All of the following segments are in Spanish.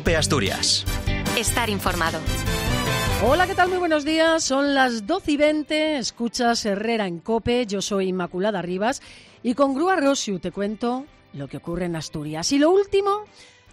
COPE Asturias. Estar informado. Hola, ¿qué tal? Muy buenos días. Son las 12:20. Escuchas Herrera en COPE. Yo soy Inmaculada Rivas. Y con Grúa Rosiu te cuento lo que ocurre en Asturias. Y lo último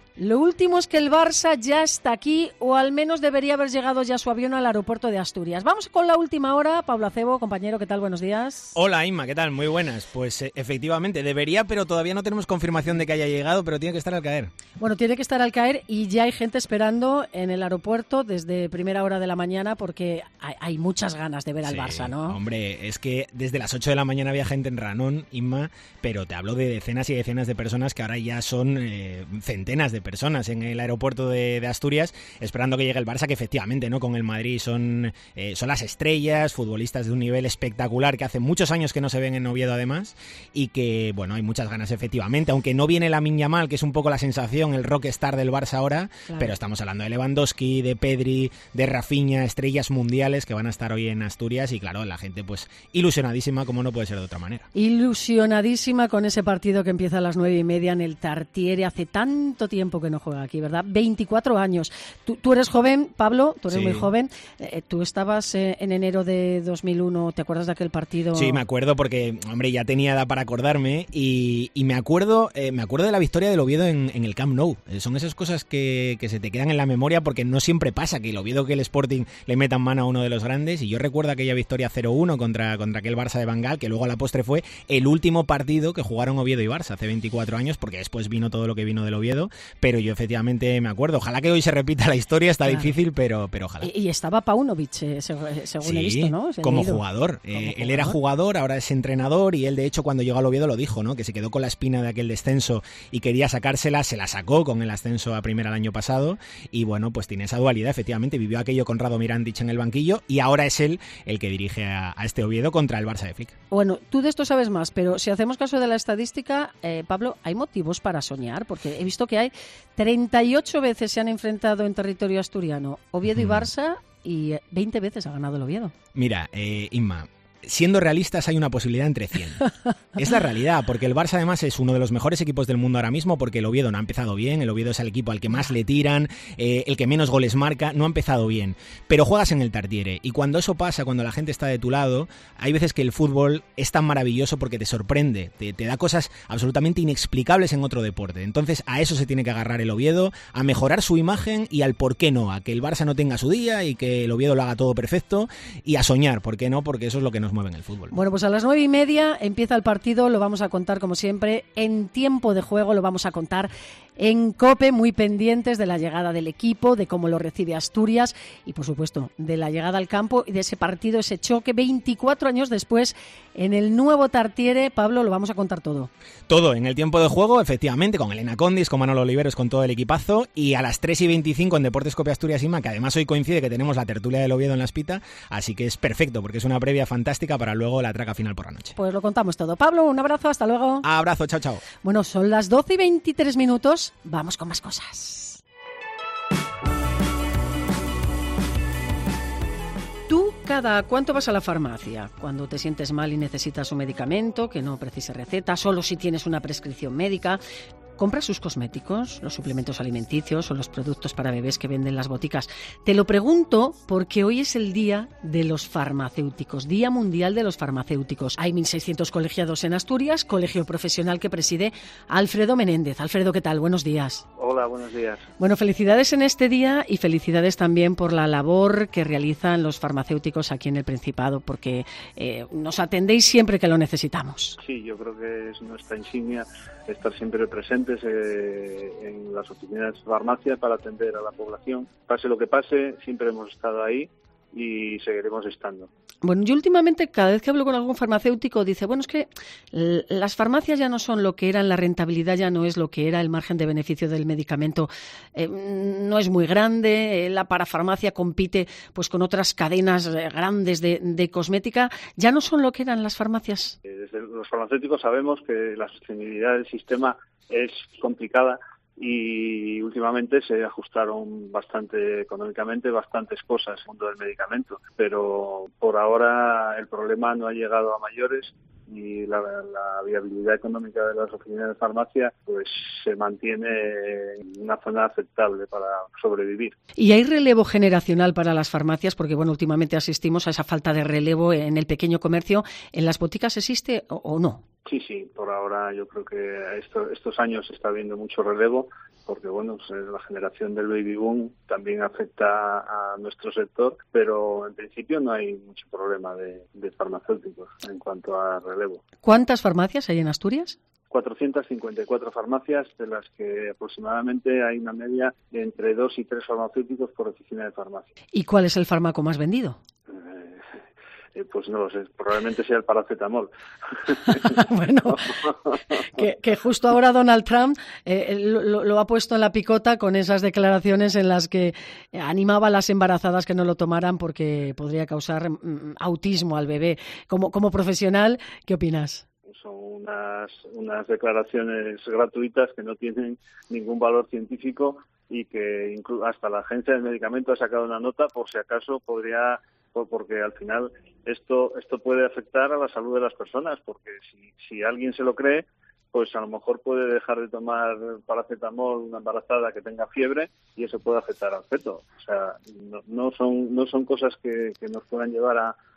es que el Barça ya está aquí, o al menos debería haber llegado ya su avión al aeropuerto de Asturias. Vamos con la última hora. Pablo Acebo, compañero, ¿qué tal? Buenos días. Hola, Inma, ¿qué tal? Muy buenas. Pues efectivamente, debería, pero todavía no tenemos confirmación de que haya llegado, pero tiene que estar al caer. Bueno, tiene que estar al caer y ya hay gente esperando en el aeropuerto desde primera hora de la mañana porque hay muchas ganas de ver al Barça, ¿no? Hombre, es que desde las 8 de la mañana había gente en Ranón, Inma, pero te hablo de decenas y decenas de personas que ahora ya son centenas de personas en el aeropuerto de Asturias esperando que llegue el Barça, que efectivamente, ¿no? Con el Madrid son las estrellas, futbolistas de un nivel espectacular que hace muchos años que no se ven en Oviedo además, y que, bueno, hay muchas ganas efectivamente, aunque no viene Lamine Yamal, que es un poco la sensación, el rockstar del Barça ahora, claro. Pero estamos hablando de Lewandowski, de Pedri, de Rafinha, estrellas mundiales que van a estar hoy en Asturias, y claro, la gente pues ilusionadísima, como no puede ser de otra manera. Ilusionadísima con ese partido que empieza a las 9:30 en el Tartiere. Hace tanto tiempo que no juega aquí, ¿verdad? 24 años. Tú eres joven, Pablo, tú eres muy joven. Tú estabas en enero de 2001, ¿te acuerdas de aquel partido? Sí, me acuerdo porque, hombre, ya tenía edad para acordarme y me acuerdo de la victoria del Oviedo en el Camp Nou. Son esas cosas que se te quedan en la memoria porque no siempre pasa que el Oviedo, que el Sporting le metan mano a uno de los grandes, y yo recuerdo aquella victoria 0-1 contra aquel Barça de Van Gaal, que luego a la postre fue el último partido que jugaron Oviedo y Barça hace 24 años, porque después vino todo lo que vino del Oviedo, pero yo efectivamente me acuerdo. Ojalá que hoy se repita la historia, está difícil, pero ojalá. Y estaba Paunovic, según he visto, ¿no? Como jugador. Él era jugador, ahora es entrenador, y él de hecho cuando llegó al Oviedo lo dijo, ¿no? Que se quedó con la espina de aquel descenso y quería sacársela, se la sacó con el ascenso a primera el año pasado, y bueno, pues tiene esa dualidad, efectivamente, vivió aquello con Rado Mirandic en el banquillo, y ahora es él el que dirige a este Oviedo contra el Barça de Flick. Bueno, tú de esto sabes más, pero si hacemos caso de la estadística, Pablo, ¿hay motivos para soñar? Porque he visto que hay 38 veces se han enfrentado en territorio asturiano Oviedo y Barça, y 20 veces ha ganado el Oviedo. Mira, Inma, siendo realistas, hay una posibilidad entre 100. Es la realidad, porque el Barça además es uno de los mejores equipos del mundo ahora mismo, porque el Oviedo no ha empezado bien, el Oviedo es el equipo al que más le tiran, el que menos goles marca, no ha empezado bien, pero juegas en el Tartiere, y cuando eso pasa, cuando la gente está de tu lado, hay veces que el fútbol es tan maravilloso porque te sorprende, te da cosas absolutamente inexplicables en otro deporte. Entonces a eso se tiene que agarrar el Oviedo, a mejorar su imagen y al por qué no, a que el Barça no tenga su día y que el Oviedo lo haga todo perfecto, y a soñar, ¿por qué no? Porque eso es lo que nos mueve en el fútbol. Bueno, pues a las 9:30 empieza el partido, lo vamos a contar como siempre en tiempo de juego, lo vamos a contar en COPE, muy pendientes de la llegada del equipo, de cómo lo recibe Asturias y por supuesto de la llegada al campo y de ese partido, ese choque 24 años después en el nuevo Tartiere. Pablo, lo vamos a contar todo. Todo en el tiempo de juego, efectivamente, con Elena Condis, con Manolo Oliveros, con todo el equipazo, y a las 3:25 en Deportes COPE Asturias Inma, que además hoy coincide que tenemos la tertulia del Oviedo en la Espita, así que es perfecto porque es una previa fantástica para luego la traca final por la noche. Pues lo contamos todo. Pablo, un abrazo, hasta luego. Abrazo, chao, chao. Bueno, son las 12:23, vamos con más cosas. ¿Tú cada cuánto vas a la farmacia? Cuando te sientes mal y necesitas un medicamento que no precise receta, solo si tienes una prescripción médica. ¿Compras sus cosméticos, los suplementos alimenticios o los productos para bebés que venden las boticas? Te lo pregunto porque hoy es el Día de los Farmacéuticos, Día Mundial de los Farmacéuticos. Hay 1.600 colegiados en Asturias, colegio profesional que preside Alfredo Menéndez. Alfredo, ¿qué tal? Buenos días. Hola, buenos días. Bueno, felicidades en este día y felicidades también por la labor que realizan los farmacéuticos aquí en el Principado, porque nos atendéis siempre que lo necesitamos. Sí, yo creo que es nuestra insignia estar siempre presentes en las oficinas de farmacia para atender a la población. Pase lo que pase, siempre hemos estado ahí y seguiremos estando. Bueno, yo últimamente cada vez que hablo con algún farmacéutico dice, bueno, es que las farmacias ya no son lo que eran, la rentabilidad ya no es lo que era, el margen de beneficio del medicamento no es muy grande, la parafarmacia compite pues con otras cadenas grandes de cosmética, ya no son lo que eran las farmacias. Desde los farmacéuticos sabemos que la sostenibilidad del sistema es complicada y últimamente se ajustaron bastante económicamente bastantes cosas en el mundo del medicamento, pero por ahora el problema no ha llegado a mayores y la viabilidad económica de las oficinas de farmacia pues se mantiene en una zona aceptable para sobrevivir. ¿Y hay relevo generacional para las farmacias? Porque bueno, últimamente asistimos a esa falta de relevo en el pequeño comercio. ¿En las boticas existe o no? Sí, por ahora yo creo que estos años se está viendo mucho relevo, porque bueno, la generación del baby boom también afecta a nuestro sector, pero en principio no hay mucho problema de farmacéuticos en cuanto a relevo. ¿Cuántas farmacias hay en Asturias? 454 farmacias, de las que aproximadamente hay una media de entre 2 y 3 farmacéuticos por oficina de farmacia. ¿Y cuál es el fármaco más vendido? Pues no lo sé, probablemente sea el paracetamol. Bueno, que justo ahora Donald Trump lo ha puesto en la picota con esas declaraciones en las que animaba a las embarazadas que no lo tomaran porque podría causar autismo al bebé. Como profesional, ¿qué opinas? Son unas declaraciones gratuitas que no tienen ningún valor científico y que hasta la Agencia del Medicamento ha sacado una nota por si acaso podría... porque al final esto puede afectar a la salud de las personas, porque si alguien se lo cree, pues a lo mejor puede dejar de tomar paracetamol una embarazada que tenga fiebre y eso puede afectar al feto. O sea, no son cosas que nos puedan llevar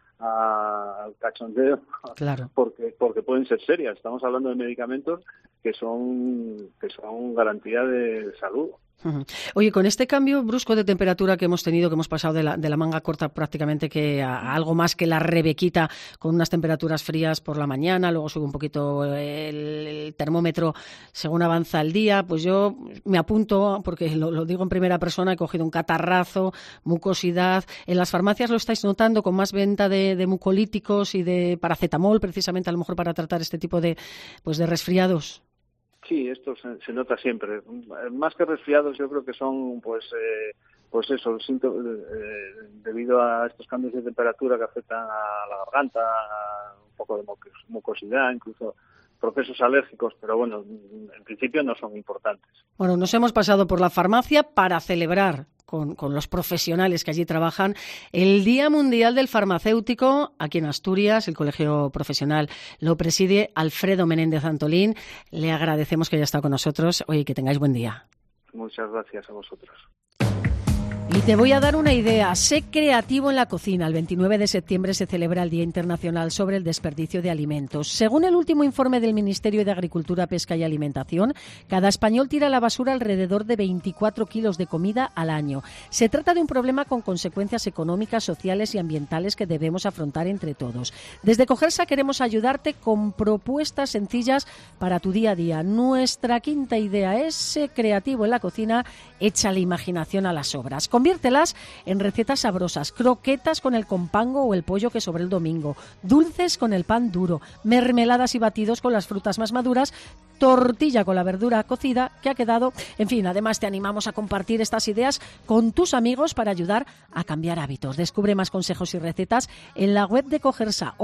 al cachondeo, claro. porque pueden ser serias. Estamos hablando de medicamentos que son garantía de salud. Oye, con este cambio brusco de temperatura que hemos tenido, que hemos pasado de la manga corta prácticamente que a algo más que la rebequita, con unas temperaturas frías por la mañana, luego sube un poquito el termómetro según avanza el día, pues yo me apunto, porque lo digo en primera persona, he cogido un catarrazo, mucosidad. ¿En las farmacias lo estáis notando con más venta de mucolíticos y de paracetamol, precisamente a lo mejor para tratar este tipo de resfriados? Sí, esto se nota siempre. Más que resfriados, yo creo que son, pues eso, debido a estos cambios de temperatura que afectan a la garganta, a un poco de mucosidad, incluso procesos alérgicos, pero bueno, en principio no son importantes. Bueno, nos hemos pasado por la farmacia para celebrar con los profesionales que allí trabajan el Día Mundial del Farmacéutico aquí en Asturias. El Colegio Profesional lo preside Alfredo Menéndez Antolín. Le agradecemos que haya estado con nosotros. Oye, que tengáis buen día. Muchas gracias a vosotros. Y te voy a dar una idea. Sé creativo en la cocina. El 29 de septiembre se celebra el Día Internacional sobre el Desperdicio de Alimentos. Según el último informe del Ministerio de Agricultura, Pesca y Alimentación, cada español tira a la basura alrededor de 24 kilos de comida al año. Se trata de un problema con consecuencias económicas, sociales y ambientales que debemos afrontar entre todos. Desde Cogersa queremos ayudarte con propuestas sencillas para tu día a día. Nuestra quinta idea es ser creativo en la cocina, echa la imaginación a las obras. Conviértelas en recetas sabrosas, croquetas con el compango o el pollo que sobre el domingo, dulces con el pan duro, mermeladas y batidos con las frutas más maduras, tortilla con la verdura cocida que ha quedado. En fin, además te animamos a compartir estas ideas con tus amigos para ayudar a cambiar hábitos. Descubre más consejos y recetas en la web de Cogersa,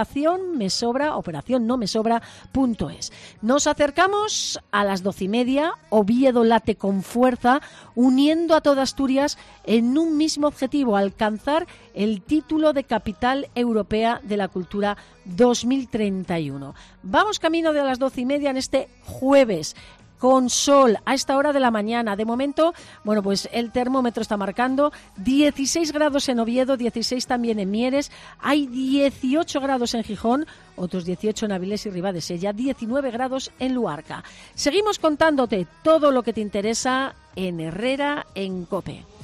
operacionnomesobra.es. Nos acercamos a las 12:30, Oviedo late con fuerza, uniendo a toda Asturias en un mismo objetivo, alcanzar el título de Capital Europea de la Cultura 2031. Vamos camino de las 12:30 en este jueves, con sol a esta hora de la mañana. De momento, bueno, pues el termómetro está marcando 16 grados en Oviedo, 16 también en Mieres, hay 18 grados en Gijón, otros 18 en Avilés y Ribadesella, 19 grados en Luarca. Seguimos contándote todo lo que te interesa en Herrera en COPE.